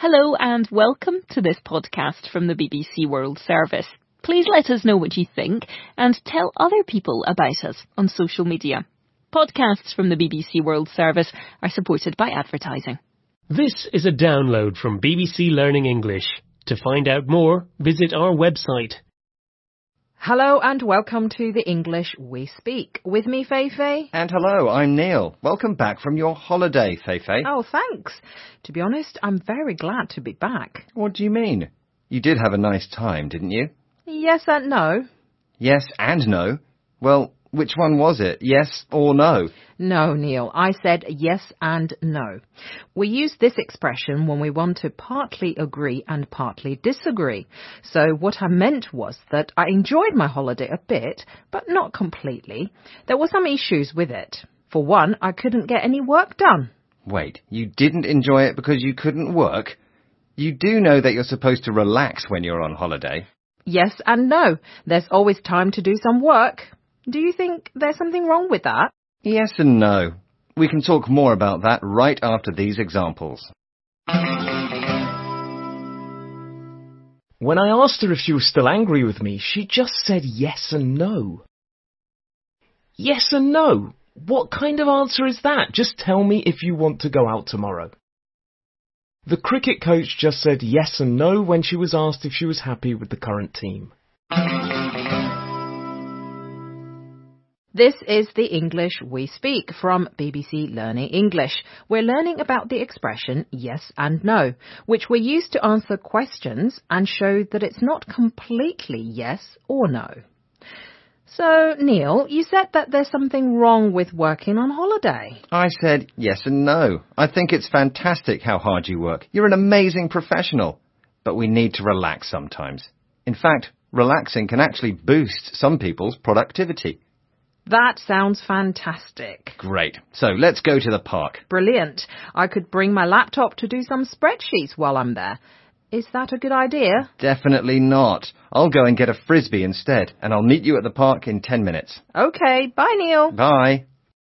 Hello and welcome to this podcast from the BBC World Service. Please let us know what you think and tell other people about us on social media. Podcasts from the BBC World Service are supported by advertising. This is a download from BBC Learning English. To find out more, visit our website. Hello and welcome to the English We Speak. With me, Feifei. And hello, I'm Neil. Welcome back from your holiday, Feifei. Oh, thanks. To be honest, I'm very glad to be back. What do you mean? You did have a nice time, didn't you? Yes and no. Yes and no? Well, which one was it? Yes or no? No, Neil. I said yes and no. We use this expression when we want to partly agree and partly disagree. So what I meant was that I enjoyed my holiday a bit, but not completely. There were some issues with it. For one, I couldn't get any work done. Wait, you didn't enjoy it because you couldn't work? You do know that you're supposed to relax when you're on holiday. Yes and no. There's always time to do some work. Do you think there's something wrong with that? Yes and no. We can talk more about that right after these examples. When I asked her if she was still angry with me, she just said yes and no. Yes and no? What kind of answer is that? Just tell me if you want to go out tomorrow. The cricket coach just said yes and no when she was asked if she was happy with the current team. This is the English We Speak from BBC Learning English. We're learning about the expression yes and no, which we use to answer questions and show that it's not completely yes or no. So, Neil, you said that there's something wrong with working on holiday. I said yes and no. I think it's fantastic how hard you work. You're an amazing professional. But we need to relax sometimes. In fact, relaxing can actually boost some people's productivity. That sounds fantastic. Great. So let's go to the park. Brilliant. I could bring my laptop to do some spreadsheets while I'm there. Is that a good idea? Definitely not. I'll go and get a frisbee instead, and I'll meet you at the park in 10 minutes. Okay. Bye, Neil. Bye.